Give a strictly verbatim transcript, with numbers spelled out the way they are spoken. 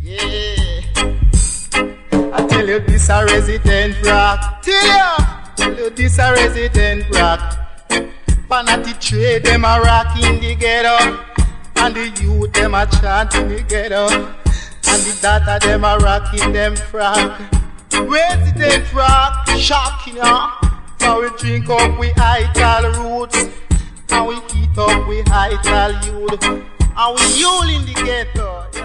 Yeah. I tell you this a resident rock. Tell you, tell you this a resident rock. Panati trade them a rock in the ghetto, and the youth them a chant in the ghetto, and the data them a rock in them frog. Resident rock, shocking ya. So we drink up we ital roots, and we eat up we ital youth, and we yule in the ghetto.